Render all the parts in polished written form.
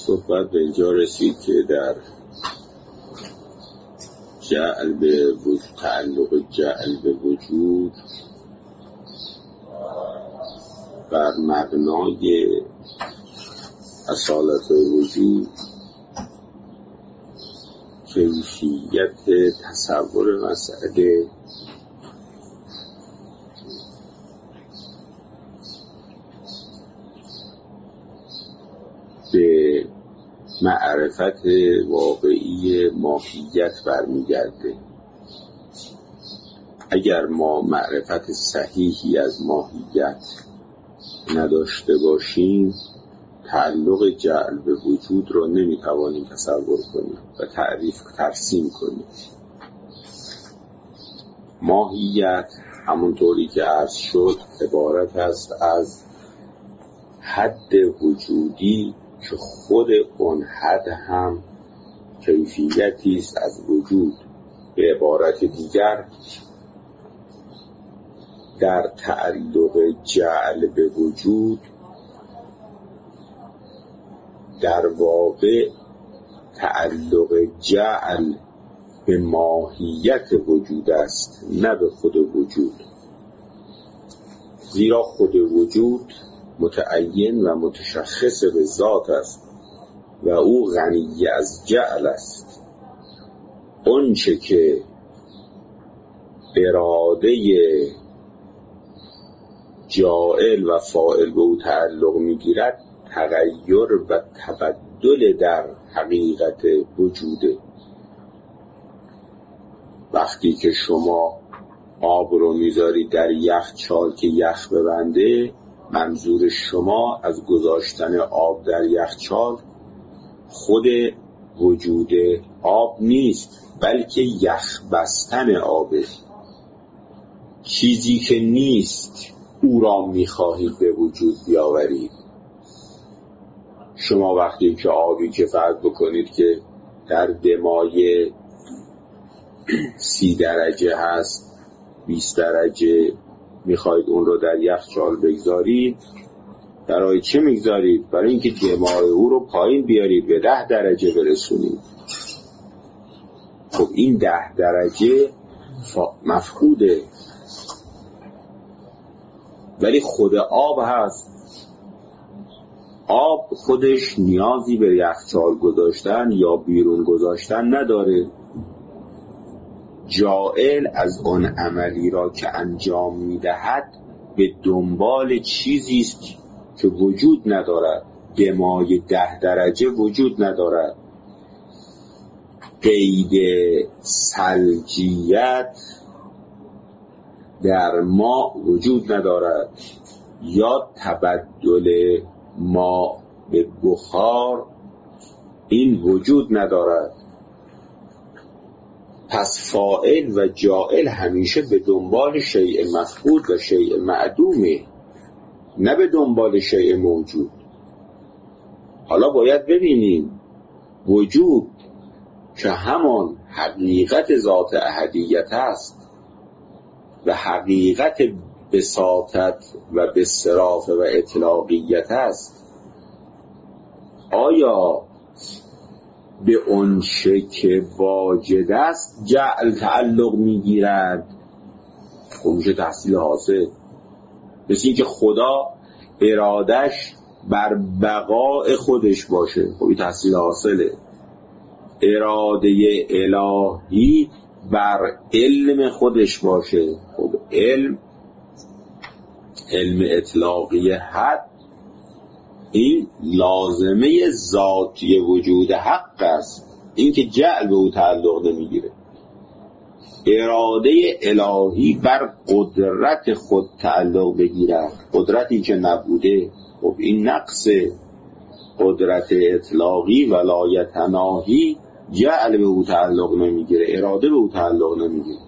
صحبت به اینجا رسید که در تعلق جعل به وجود بر مبنای اصالت وجود کیفیت تصور مسئله به معرفت واقعی ماهیت برمیگرده. اگر ما معرفت صحیحی از ماهیت نداشته باشیم تعلق جعل به وجود رو نمیتوانیم تصور کنیم و ترسیم کنیم. ماهیت همونطوری که عرض شد عبارت است از حد وجودی که خود اون حد هم کیفیتی است از وجود. به عبارت دیگر در تعلق جعل به وجود در واقع تعلق جعل به ماهیت وجود است نه به خود وجود، زیرا خود وجود متعین و متشخص به ذات است و او غنی از جعل است. اون چه که اراده جاعل و فاعل به او تعلق میگیرد تغییر و تبدل در حقیقت وجوده. وقتی که شما آب رو میذارید در یخچال که یخ ببنده، منظور شما از گذاشتن آب در یخچال خود وجود آب نیست، بلکه یخ بستن آبه. چیزی که نیست او را میخواهید به وجود بیاورید. شما وقتی که آبی که فرض بکنید که در دمای 30 درجه هست 20 درجه میخواید اون رو در یخچال بگذارید، برای چه میگذارید؟ برای اینکه دمای او رو پایین بیارید به 10 درجه برسونید. خب این 10 درجه مفقوده، ولی خود آب هست. آب خودش نیازی به یخچال گذاشتن یا بیرون گذاشتن نداره. جاعل از آن عملی را که انجام میدهد به دنبال چیزی است که وجود ندارد. دمای 10 درجه وجود ندارد. قید ثلجیت در ما وجود ندارد، یا تبدل ما به بخار این وجود ندارد. پس فاعل و جاعل همیشه به دنبال شیء مفقود و شیء معدومه، نه به دنبال شیء موجود. حالا باید ببینیم وجود که همان حقیقت ذات احدیت است و حقیقت بساطت و بصراف و اطلاقیت است، آیا به اون چه که واجد است جعل تعلق میگیرد؟ خب میشه تحصیل حاصل. مثل این که خدا ارادش بر بقاء خودش باشه، خب این تحصیل حاصله. اراده الهی بر علم خودش باشه، خب علم اطلاقی حد این لازمه ذاتی وجود حق است، این که جعل به او تعلق نمیگیره. اراده الهی بر قدرت خود تعلق بگیرد، قدرتی که نبوده، خب این نقص قدرت اطلاقی ولایتناهی جعل به او تعلق نمیگیره، اراده به او تعلق نمیگیره.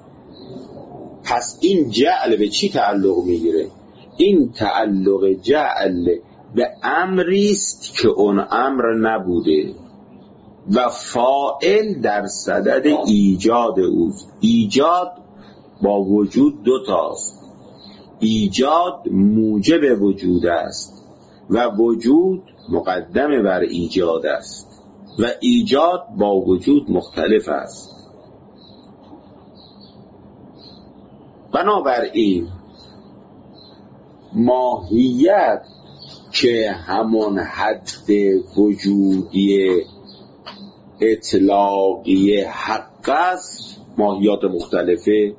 پس این جعل به چی تعلق میگیره؟ این تعلق جعل به امری است که اون امر نبوده و فاعل در صدد ایجاد اوست. ایجاد با وجود 2 تاست. ایجاد موجب وجود است و وجود مقدم بر ایجاد است و ایجاد با وجود مختلف است. بنابراین ماهیت که همون حد وجودی اطلاقی حق است، ماهیات مختلفه،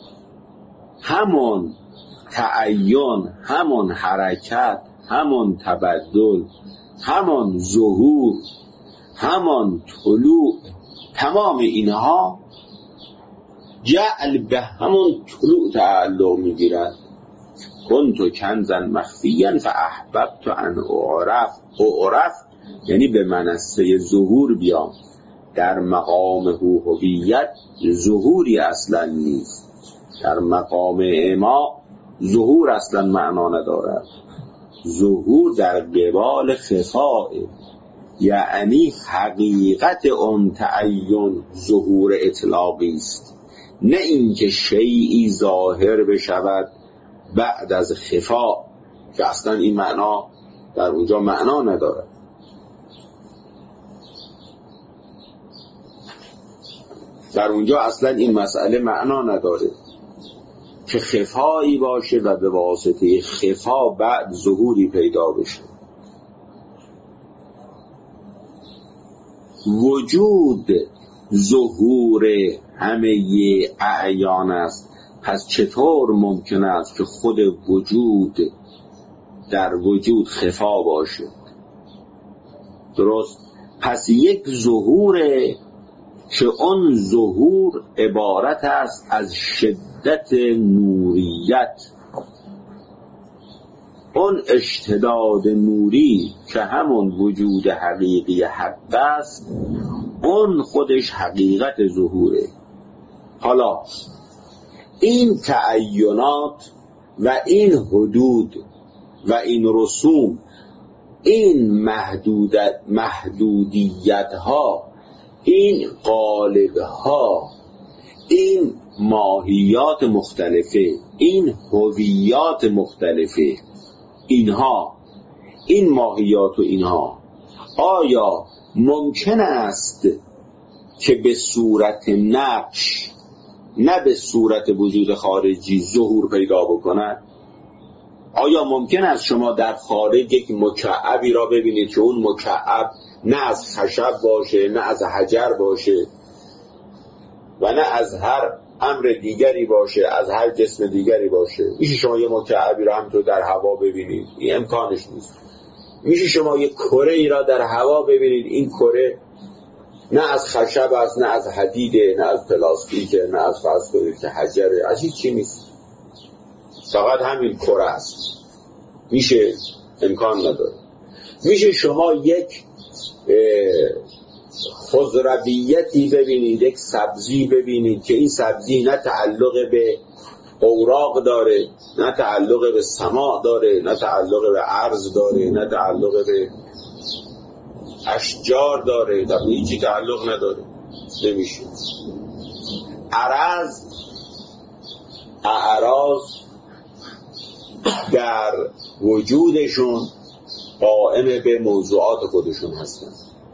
همون تعین، همون حرکت، همون تبدل، همون ظهور، همون طلوع، تمام اینها جعل به همون طلوع تعلق میگیرد. کنت کنزا مخفیا فاحببت ان اعرف یعنی به منصه ظهور بیام. در مقام هویت ظهوری اصلا نیست، در مقام اما ظهور اصلا معنا ندارد. ظهور در قبال خفاء، یعنی حقیقت اون تعین ظهور اطلاقی است، نه اینکه شیئی ظاهر بشود بعد از خفا، که اصلا این معنا در اونجا معنا ندارد. در اونجا اصلا این مسئله معنا نداره که خفایی باشه و به واسطه خفا بعد ظهوری پیدا بشه. وجود ظهور همه اعیان است، پس چطور ممکن است که خود وجود در وجود خفا باشه؟ درست؟ پس یک ظهوره که اون ظهور عبارت است از شدت نوریت، اون اشتداد نوری که همون وجود حقیقی حق است، اون خودش حقیقت ظهوره. حالا این تعینات و این حدود و این رسوم، این محدودیت ها، این قالب ها، این ماهیات مختلفه، این هویات مختلفه، اینها، این ماهیات و اینها، آیا ممکن است که به صورت نقش، نه به صورت وجود خارجی ظهور پیدا بکند؟ آیا ممکن است شما در خارج یک مکعبی را ببینید که اون مکعب نه از خشب باشه، نه از حجر باشه و نه از هر امر دیگری باشه، از هر جسم دیگری باشه؟ میشه شما یه مکعبی را همینطور در هوا ببینید؟ این امکانش نیست. میشه شما یه کره ای را در هوا ببینید؟ این کره نه از خشب است، نه از حدیده، نه از پلاستیکه، نه از فرض کنید که حجره، از هیچ چی نیست، فقط همین کره است. میشه؟ امکان نداره. میشه شما یک خضرویتی ببینید، یک سبزی ببینید که این سبزی نه تعلق به اوراق داره، نه تعلق به سماع داره، نه تعلق به ارض داره، نه تعلق به اشجار داره، در هیچی تعلق نداره. نمیشه. اعراض در وجودشون قائم به موضوعات خودشون هستن.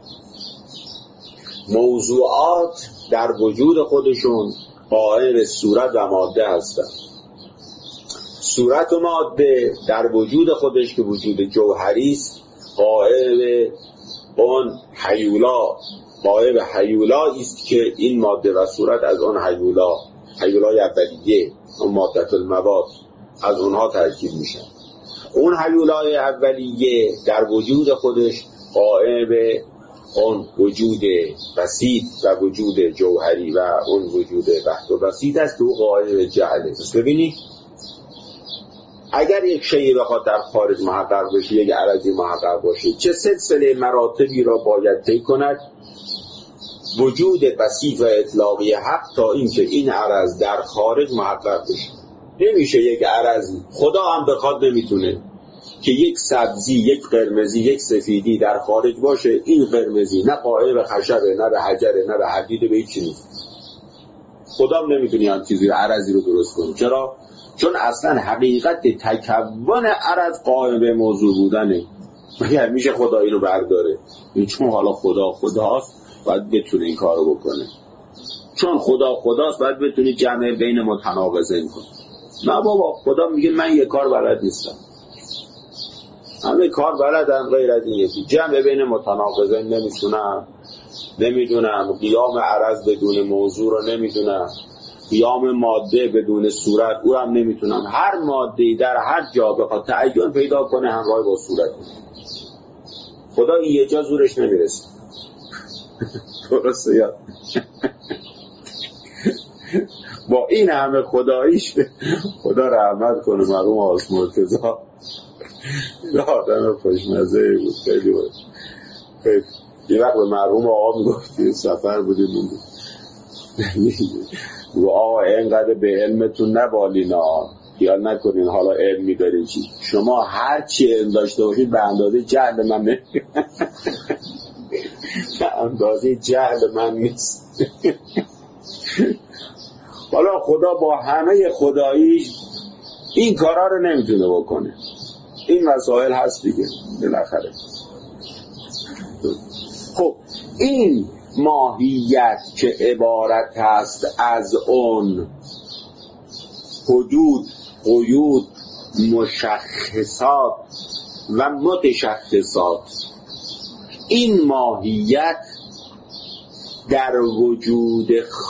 موضوعات در وجود خودشون قائم به صورت و ماده هستن. صورت و ماده در وجود خودش که وجود جوهری است قائم به اون حیولا، قائم به حیولایی است که این ماده و صورت از اون حیولای اولیه، اون مادة المواد، از اونها ترکیب میشن. اون حیولای اولیه در وجود خودش قائم به اون وجود بسیط و وجود جوهری و اون وجود بحت و بسیط است که او قائم به جعله. پس ببینید اگر یک شیء بخواد در خارج محقق بشه، یک عرضی محقق باشه، چه سلسله مراتبی را باید طی کند وجود بسیط و اطلاقی حق تا اینکه این عرض در خارج محقق بشه. نمیشه یک عرضی، خدا هم بخواد نمیتونه که یک سبزی، یک قرمزی، یک سفیدی در خارج باشه، این قرمزی نه قائم به خشبه، نه به حجره، نه به حدیده، به هیچ نیست. خدا هم نمیتونه هم چیزی عرضی رو درست کنه. چرا؟ چون اصلا حقیقت تکون عرض قائم به موضوع بودنه. مگر میشه خدا اینو برداره؟ این چون حالا خدا خداست باید بتونه این کارو بکنه، چون خدا خداست باید بتونه جمع بین متناقضین کنه. نه بابا، خدا میگه من یه کار بلد نیستم، همه کار بلدن غیر از این یکی. جمع بین متناقضین نمیدونم، قیام عرض بدون موضوع رو نمیدونم، قیام ماده بدون صورت او هم نمیتونم. هر ماده‌ای در هر جا بخواد تعین پیدا کنه همراه با صورت، خدا این یه جا زورش نمیرسه. درسته یا با این همه خداییش خدا رحمت کنه مرحوم آقا مرتضی، یه آدم خوشمزه بود، خیلی بود. یه وقت به مرحوم آقا میگفت سفر بودیم و آقا اینقدر به علمتون نبالینا، خیال نکنین حالا علم می‌دارین چی، شما هر چی علم داشته باشید به اندازه جهل من به اندازه جهل من نیست. حالا خدا با همه خداییش این کارا رو نمیتونه بکنه. این مسائل هست دیگه بالاخره. خب این ماهیت که عبارت هست از اون حدود، قیود، مشخصات و متشخصات، این ماهیت در وجود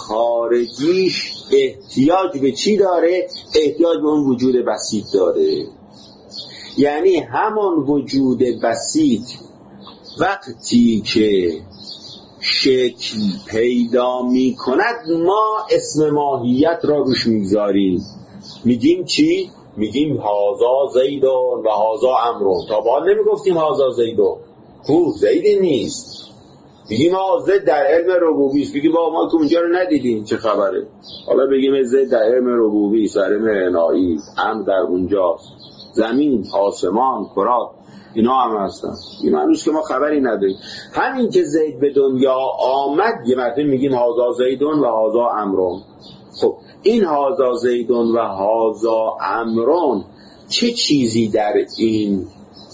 خارجیش احتیاج به چی داره؟ احتیاج به اون وجود بسیط داره. یعنی همان وجود بسیط وقتی که شکل پیدا می کند ما اسم ماهیت را روش میگذاریم، میگیم چی؟ میگیم هازا زیدون و هازا امرون. تا با نمیگفتیم هازا زیدون، خوب زیدی نیست، بگیم زید در علم ربوبی است، بگیم ما که اونجا رو ندیدیم چه خبره. حالا بگیم زید در علم ربوبی است، در علم عنایی، امر در اونجاست، زمین، آسمان، کرات اینا هم هستن. این معنیش که ما خبری نداریم. همین که زید به دنیا آمد یه مرتبه میگیم هازا زیدون و هازا امرون. خب این هازا زیدون و هازا امرون چه چیزی در این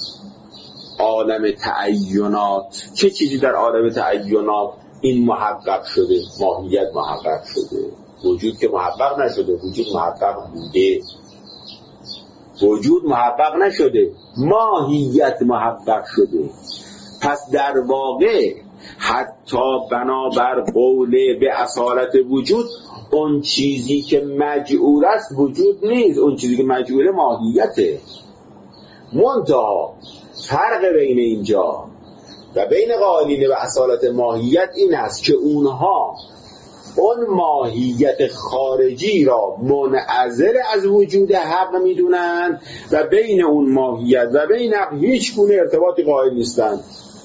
عالم تعینات، چه چیزی در عالم تعینات این محقق شده؟ ماهیت محقق شده. وجود که محقق نشده، وجود محقق بوده. وجود محقق نشده، ماهیت محقق شده. پس در واقع حتی بنابر قول به اصالت وجود اون چیزی که مجعول است وجود نیست، اون چیزی که مجعول ماهیته. منتها فرق بین اینجا و بین قائلین به اصالت ماهیت این است که اونها اون ماهیت خارجی را منعزل از وجود حق میدونن و بین اون ماهیت و بین حق هیچ گونه ارتباطی قائل نیستن،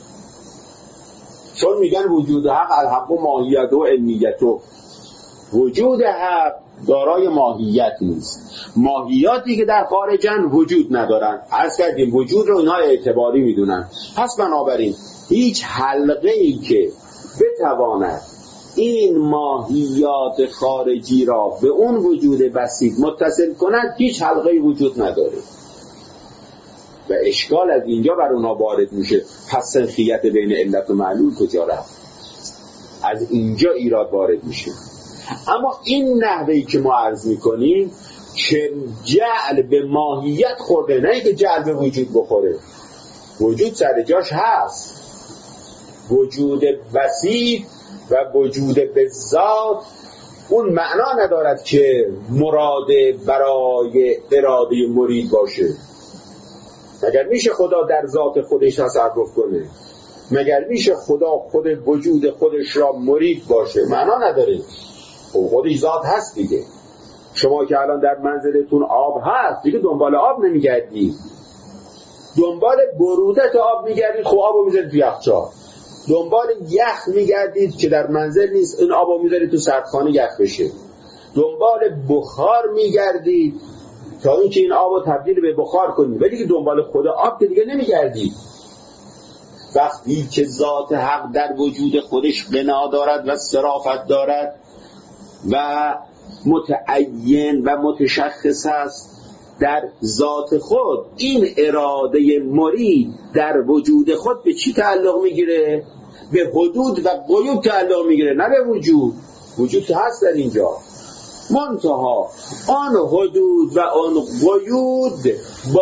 چون میگن وجود حق الحق و ماهیت و علمیت و وجود حق دارای ماهیت نیست. ماهیاتی که در خارجن وجود ندارن. عرض کردیم وجود رو اینها اعتباری میدونن. پس بنابراین هیچ حلقه‌ای که بتواند این ماهیات خارجی را به اون وجود بسیط متصل کند هیچ حلقه‌ای وجود نداره و اشکال از اینجا بر اونها وارد میشه. پس سنخیت بین علت و معلول کجا رفت؟ از اینجا ایراد وارد میشه. اما این نحوهی که ما عرض میکنیم که جعل به ماهیت خورده، نه که جعل به وجود بخوره. وجود سر جاش هست، وجود بسیط و وجود به ذات اون معنا ندارد که مراد برای اراده مرید باشه. مگر میشه خدا در ذات خودش تصرف کنه؟ مگر میشه خدا خود وجود خودش را مرید باشه؟ معنا نداره. خودش ذات هست دیگه. شما که الان در منزلتون آب هست دیگه دنبال آب نمیگردید، دنبال برودت آب میگردید. خب آبو میذارید تو یخچال. دنبال یخ میگردید که در منزل نیست، این آبو میذارید تو سردخانه یخ بشه. دنبال بخار میگردید تا اینکه این آبو تبدیل به بخار کنید، ولی که دنبال خود آب که دیگه نمیگردید. وقتی که ذات حق در وجود خودش بنا دارد و صرافت دارد و متعین و متشخص است، در ذات خود این اراده مرید در وجود خود به چی تعلق میگیره؟ به حدود و قیود تعلق میگیره، نه به وجود. وجود که هست در اینجا، منتها آن حدود و آن قیود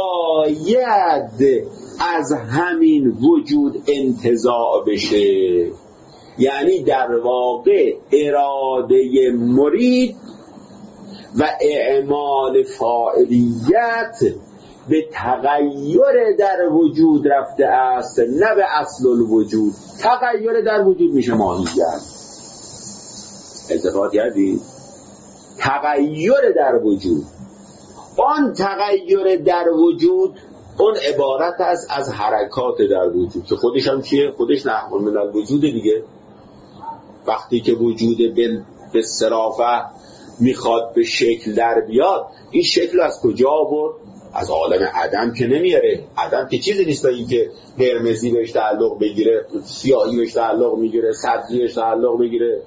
باید از همین وجود انتزاع بشه. یعنی در واقع اراده مرید و اعمال فاعلیت به تغییر در وجود رفته است، نه به اصل الوجود. تغییر در وجود میشه ماهیت. التفات کردید؟ تغییر در وجود، آن تغییر در وجود اون عبارت است از حرکات در وجود که خودش هم چیه؟ خودش نحو من الوجود دیگه. وقتی که وجود به صرافه میخواد به شکل در بیاد، این شکل از کجا آورد؟ از عالم عدم که نمیاره. عدم که چیزی نیست این که قرمزی بهش تعلق بگیره، سیاهی بهش تعلق میگیره، سبزی بهش تعلق بگیره،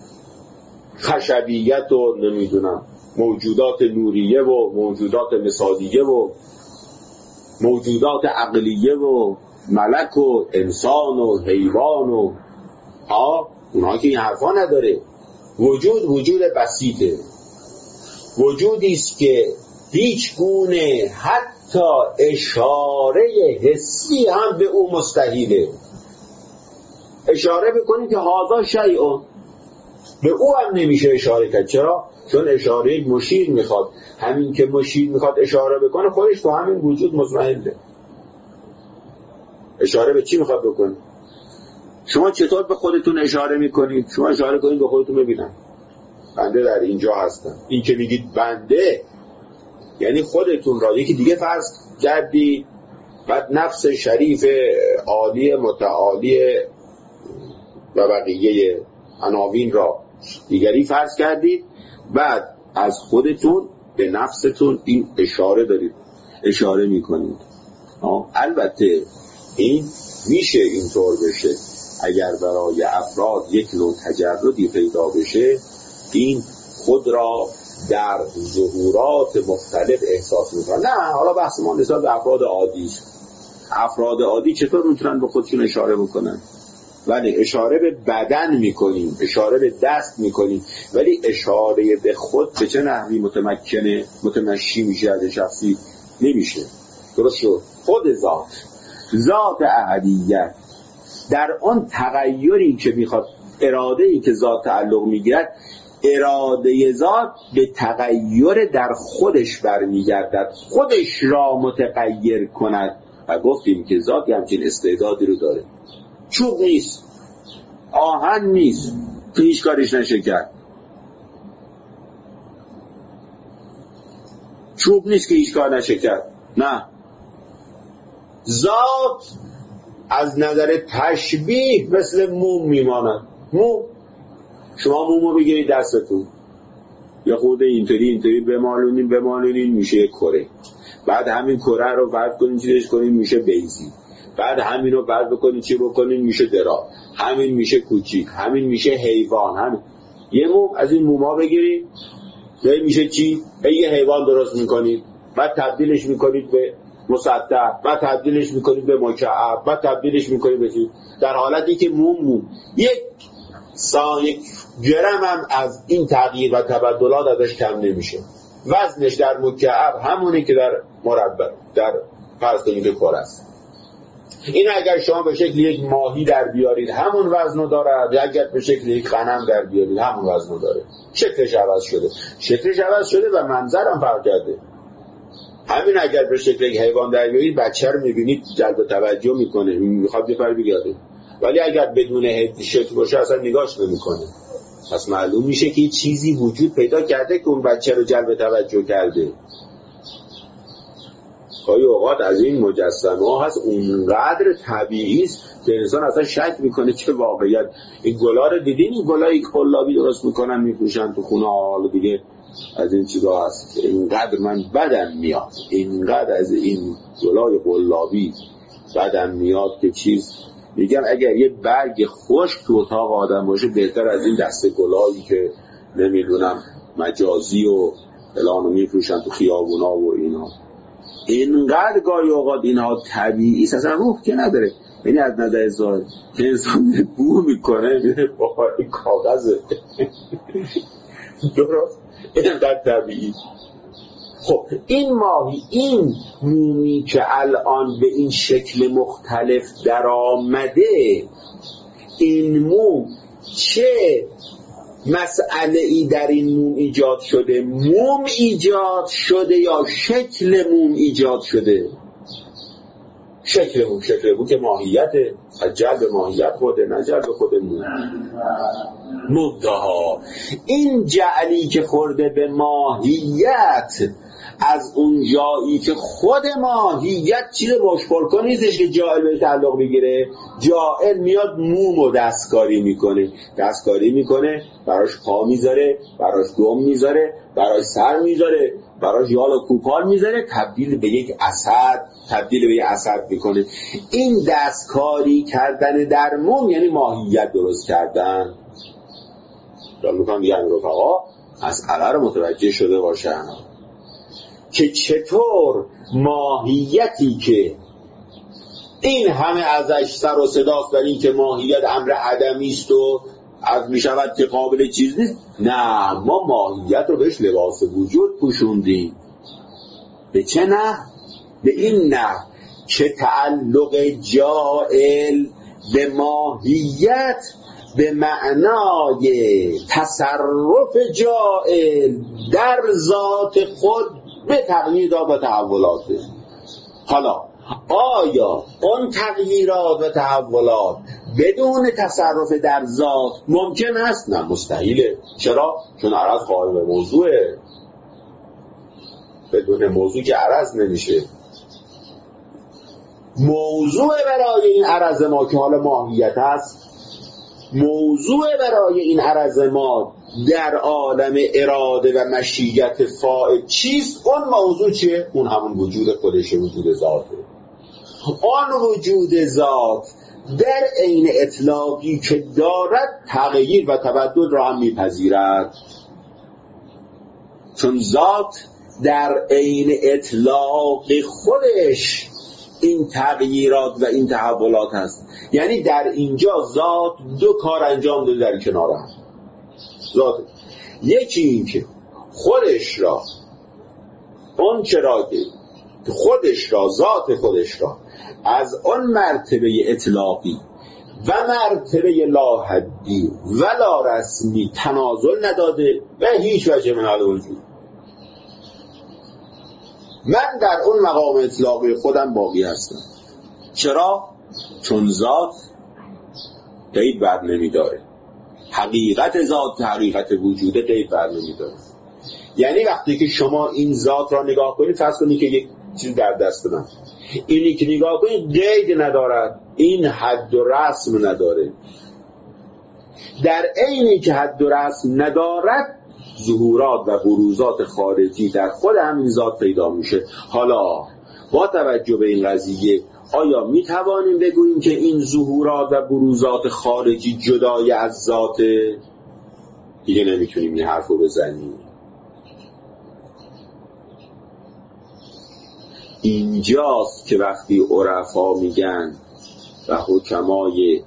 خشبیت و نمیدونم موجودات نوریه و موجودات مثالیه و موجودات عقلیه و ملک و انسان و حیوان و اونها که این حرفا نداره. وجود بسیطه، وجودی است که هیچ گونه حتی اشاره حسی هم به او مستحیله. اشاره بکنید که هذا شیء، به او هم نمیشه اشاره کرد. چرا؟ چون اشاره مشیر میخواد. همین که مشیر میخواد اشاره بکنه خودش تو همین وجود مطمئنه. اشاره به چی میخواد بکنه؟ شما چطور به خودتون اشاره میکنید؟ شما اشاره کنید به خودتون ببینم بنده در اینجا هستم. این که میگید بنده یعنی خودتون را یکی دیگه فرض کردید، بعد نفس شریف عالی متعالی و بقیه عناوین را دیگری فرض کردید، بعد از خودتون به نفستون این اشاره دارید، اشاره میکنید. البته این میشه اینطور بشه اگر برای افراد یک نوع تجردی پیدا بشه، این خود را در ظهورات مختلف احساس میکنن. نه حالا بحث ما نسبت به افراد عادی است. افراد عادی چطور میتونن به خودشون اشاره بکنن؟ ولی اشاره به بدن میکنیم، اشاره به دست میکنیم، ولی اشاره به خود به چه نحوی متمشی میشه از شخصی؟ نمیشه. درست شد؟ خود ذات احدیت در آن تغییری که میخواد، اراده‌ای که ذات تعلق میگیرد، اراده ذات به تغییر در خودش برمیگردد، خودش را متغیر کند. و گفتیم که ذات همچین استعدادی رو داره. چوب نیست، آهن نیست که هیچ کارش نشه کرد. چوب نیست که هیچ کار نشه کرد. نه، ذات از نظر تشبیه مثل موم میماند. موم، شما مومو بگیرید دستتون، یا خود اینطوری بمالونین میشه یک کره. بعد همین کره رو فرد کنین چیزش کنین میشه بیضی. بعد همین رو فرد بکنین چی بکنین میشه درا. همین میشه کوچیک، همین میشه حیوان. همین یه موم از این موما بگیرید میشه چی؟ یه حیوان درست میکنید، بعد تبدیلش میکنید به مسطح، بعد تبدیلش میکنید به مکعب، بعد تبدیلش میکنید به چی؟ در حالتی که موم یک گرم هم از این تغییر و تبدلات ازش کم نمیشه. وزنش در مکعب همونی که در مربع، در فرض کنید که کره است. این اگر شما به شکل یک ماهی در بیارید همون وزنو داره، اگر به شکل یک غنم در بیارید همون وزنو داره. شکلش عوض شده و منظر هم فرق کرده. همین اگر به شکل یک حیوان در بیارید، بچه رو میبینید جلب توجه میکنه، میخواد بپره بگرده. ولی اگر بدون شکل باشه اصلا نگاش نمیکنه. پس معلوم میشه که چیزی وجود پیدا کرده که اون بچه رو جلب توجه کرده. گاهی اوقات از این مجسمه ها هست اونقدر طبیعی است که انسان اصلا شک میکنه چه واقعیت. این گلا رو دیدین؟ این گلایی که قلابی درست میکنن میپوشن تو خونه، حالا دیگه از این چیزا هست. اینقدر من بدم میاد، اینقدر از این گلای قلابی بدم میاد که چیز میگم اگر یه برگ خشک تو اتاق آدم باشه بهتر از این دسته گلایی که نمیدونم مجازی و فلانو میفروشن تو خیابونا و اینا. اینقدر گاهی اوقات اینها طبیعی است، اصلا روح که نداره. یعنی از نظر ظاهر که انسان بو میکنه میره با این کاغذه درست اینقدر طبیعی. خب این ماهی، این مومی که الان به این شکل مختلف در آمده، این موم چه مسئله ای در این موم ایجاد شده؟ موم ایجاد شده یا شکل موم ایجاد شده؟ شکل موم که ماهیته، از جلب ماهیت خوده، نه جلب خود موم. منتها این جعلی که خورده به ماهیت از اون جایی که خود ماهیت چیز روشپرکن نیستش که جائل به تعلق بگیره. جائل میاد مومو دستکاری میکنه، براش پا میذاره، براش دم میذاره، براش سر میذاره، براش یال و کوپال میذاره، تبدیل به یک اسد میکنه. این دستکاری کردن در موم یعنی ماهیت درست کردن. دارم میکنم دیگه همین رفقا مسئله رو متوجه شده باشن که چطور ماهیتی که این همه ازش سر و صداست در این که ماهیت امر عدمی است و از میشود که قابل چیز نیست، نه، ما ماهیت رو بهش لباس وجود پوشوندیم. به چه نه؟ به این نه که تعلق جائل به ماهیت به معنای تصرف جائل در ذات خود به تغییرات و تحولاته. حالا آیا اون تغییرات و تحولات بدون تصرف در ذات ممکن است؟ نه، مستحیله. چرا؟ چون عرض قائم به موضوعه. بدون موضوع که عرض نمیشه. موضوع برای این عرض ما که حالا ماهیت است، موضوع برای این عرض ما در عالم اراده و مشیت فاعل چیست؟ اون موضوع چیه؟ اون همون وجود خودشه، وجود ذاته. آن وجود ذات در عین اطلاقی که دارد تغییر و تبدل را هم میپذیرد، چون ذات در عین اطلاق خودش این تغییرات و این تحولات هست. یعنی در اینجا ذات دو کار انجام داده در کنار هم. ذات یکی این که خودش را، اون چرا که خودش را، ذات خودش را از اون مرتبه اطلاقی و مرتبه لاحدی و لا رسمی تنازل نداده و هیچ وجه من الوجود. من در اون مقام اطلاقی خودم باقی هستم. چرا؟ چون ذات قید بر نمیداره. حقیقت ذات، حقیقت وجود قید بر نمیداره. یعنی وقتی که شما این ذات را نگاه کنید، فرض کنید که یک چیز در دست من، اینی که نگاه کنید قید ندارد، این حد و رسم نداره. در عینی که حد و رسم ندارد، ظهورات و بروزات خارجی در خود همین ذات پیدا میشه. حالا با توجه به این قضیه آیا می توانیم بگوییم که این ظهورات و بروزات خارجی جدای از ذات؟ دیگه نمیتونیم این حرف رو بزنیم. اینجاست که وقتی عرفا میگن و حکمای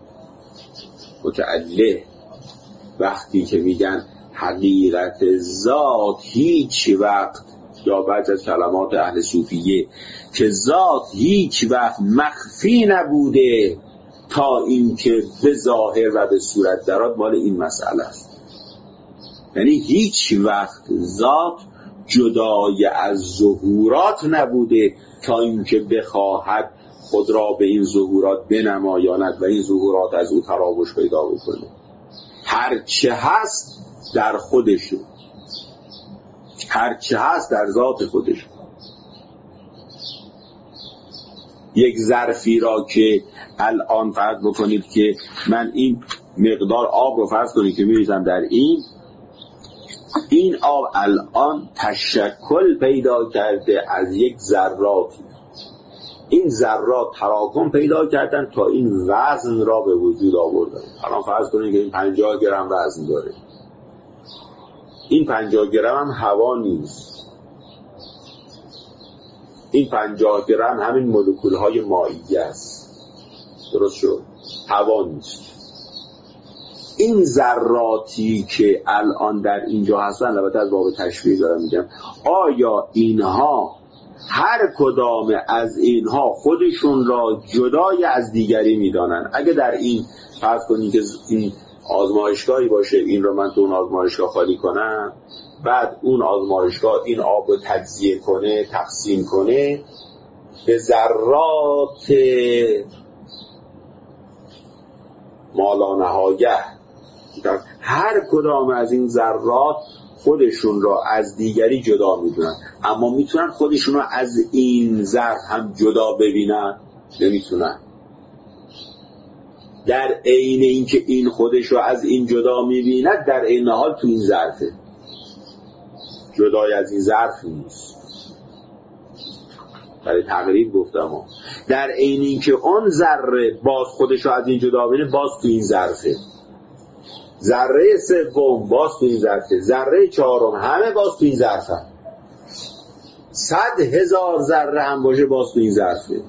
متعله وقتی که میگن حقیقت ذات هیچ وقت، یا بعض از کلمات اهل صوفیه که ذات هیچ وقت مخفی نبوده تا اینکه به ظاهر و به صورت درات، مال این مسئله است. یعنی هیچ وقت ذات جدای از ظهورات نبوده تا اینکه بخواهد خود را به این ظهورات بنمایاند و این ظهورات از او تراوش پیدا بکنه. هرچه هست در خودش، هرچه هست در ذات خودش. یک ظرفی را که الان فرض بکنید که من این مقدار آب رو فرض کنید که میریزم در این آب الان تشکل پیدا کرده از یک ذراتی. این ذرات تراکم پیدا کردن تا این وزن را به وجود آوردن. الان فرض کنید که این 50 گرم وزن داره. این 50 گرم هم هوا نیست. این 50 گرم همین مولکول های مائیه است. درست شد؟ هوا نیست. این ذراتی که الان در اینجا هستن، البته از باب تشبیه دارم میگم، آیا اینها هر کدام از اینها خودشون را جدای از دیگری میدانن؟ اگه در این فرض کنید که این آزمایشگاهی باشه، این رو من تو اون آزمایشگاه خالی کنم، بعد اون آزمایشگاه این آب رو تجزیه کنه، تقسیم کنه به ذرات مالانهایه، هر کدام از این ذرات خودشون را از دیگری جدا میدونن، اما میتونن خودشون را از این ظرف هم جدا ببینن؟ نمیتونن. در عین اینکه این خودش را از این جدا میبیند، در عین حال تو این ظرفه، جدای از این ظرف نیست. برای تقریب گفتم در عین اینکه اون ذره باز خودش را از این جدا ببینه، باز تو این ظرفه. ذره سوم باز تو این ظرفه، ذره چهارم همه باز تو این ظرفه. 100,000 ذره هم باشه باز تو این ظرفه.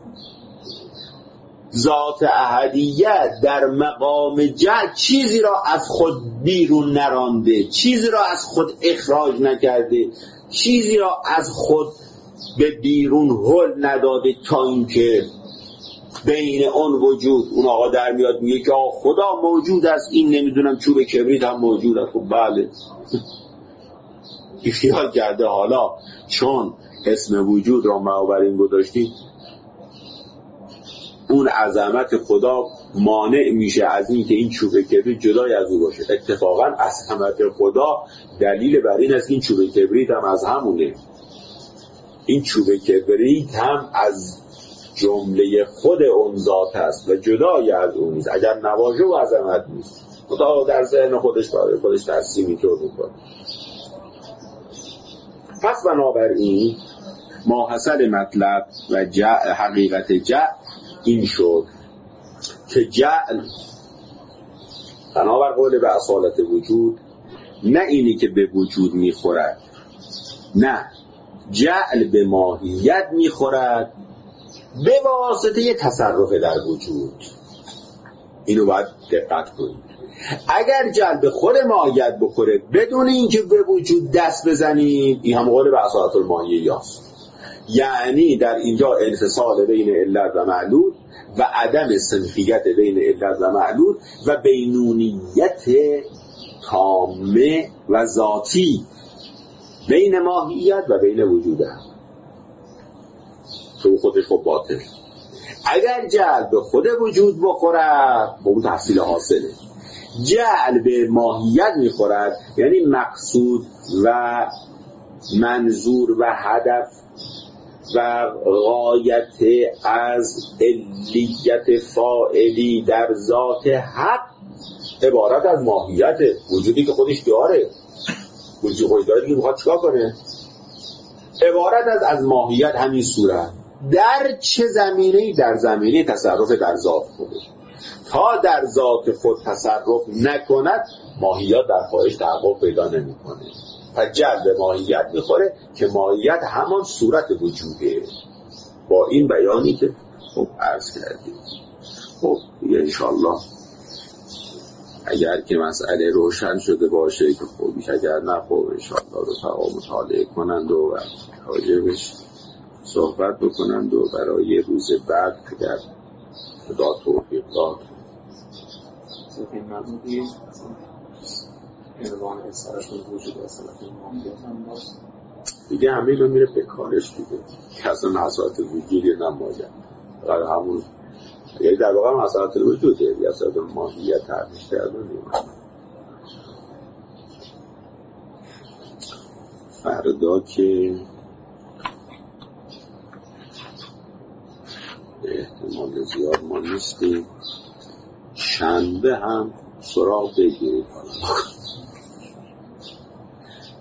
ذات احدیت در مقام جهل چیزی را از خود بیرون نرانده، چیزی را از خود اخراج نکرده، چیزی را از خود به بیرون هل نداده، تا اینکه بین اون وجود اون آقا در میاد میگه که خدا موجود است، این نمیدونم چوب کبریت هم موجود است. خب بله خیال کرده حالا چون اسم وجود را معاور این گذاشتیم، اون عظمت خدا مانع میشه از این که این چوب کبریت جدای از او باشه. اتفاقا عظمت خدا دلیل بر این است که این چوب کبریت هم از همونه. این چوب کبریت هم از جمله خود اون ذات است و جدای از اون نیست. اگر نباشه و عظمت نیست. خدا در ذهن خودش برای خودش ترسیم اینطور میکنه. پس بنابراین ماحصل مطلب و حقیقت جعل این شد که جعل بنابر قول به اصالت وجود نه اینی که به وجود میخورد، نه، جعل به ماهیت میخورد به واسطه یه تصرف در وجود. اینو باید دقت کنید. اگر جعل به خود ماهیت بخوره بدون اینکه به وجود دست بزنید، این هم قول به اصالت الماهیه است. یعنی در اینجا انفصال بین علت و معلول و عدم صنفیت بین علت و معلول و بینونیت تامه و ذاتی بین ماهیت و بین وجود هم تو خودش خب باطل. اگر جعل به خود وجود بخورد با اون تحصیل حاصله، جعل به ماهیت میخورد یعنی مقصود و منظور و هدف و غایت از علیت فاعلی در ذات حق عبارت از ماهیت وجودی که خودش داره. وجودی خودش داره دیگه میخواد چیکار کنه؟ عبارت از ماهیت همین صورت. در چه زمینه‌ای؟ در زمینه تصرف در ذات خودش. تا در ذات خود تصرف نکند ماهیت در خواهش تحقق پیدا نمی‌کنه. پس جعل به ماهیت میخوره که ماهیت همان صورت وجوده. با این بیانی که خب عرض کردیم، خب دیگه انشالله اگر که مسئله روشن شده باشه که خوبیش، اگر نه خب انشالله رفقا مطالعه کنند و راجبش صحبت بکنند و برای روز بعد اگر خدا توفیق داد این مبودی عنوان اصالت وجود و اصالت ماهیت هم باز دیگه همه رو میره به کارش دیگه که اصلا اصالت وجودی نماید برای همون، یعنی در واقع هم اصالت وجوده یا اصالت ماهیت ترمیش کردن نیمه. فردا که احتمال زیاد ما نیستیم، شنبه هم سراغ بگیرید